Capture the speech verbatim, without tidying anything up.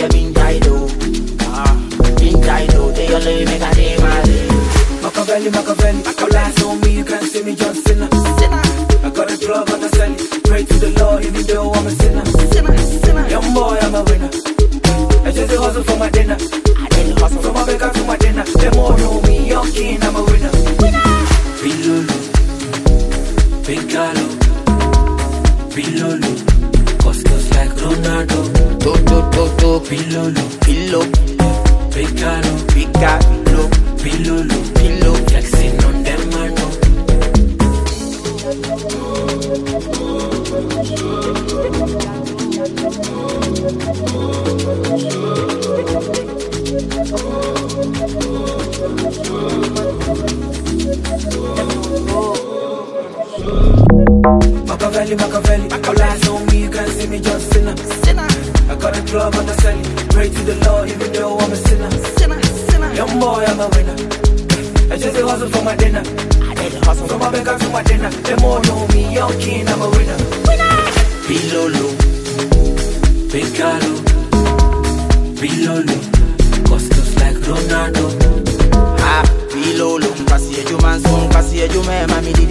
a binjaido. Ah, binjaido, they all lay make a day my day. Machiavelli, Machiavelli, all eyes on me, you can't see me, John Cena. I got a club on the celly, pray to the Lord even though I'm a sinner. Young boy, I'm a winner. I just a hustle for my dinner. I did hustle From my baker to my dinner. Them all know me, young king, I'm a winner. Pilolo, Picalo, Pilolo, Coscos like Ronaldo. To, to, to, to, Pilolo, pillow, Picalo, picalo, Pilolo, pillow, flexing on them mano. Machiavelli, Machiavelli, all eyes on me, you can't see me, John Cena. I got a club on the celly, pray to the Lord even though I'm a sinner. Young boy, I'm a winner. I just a hustle for my dinner. I did hustle From my baker to my dinner. Them all know me, young king, I'm a winner. Pilolo, Picalo, Pilolo, Coscos like Ronaldo. Ah, pilolo, kasi eju manson, kasi eju me mami di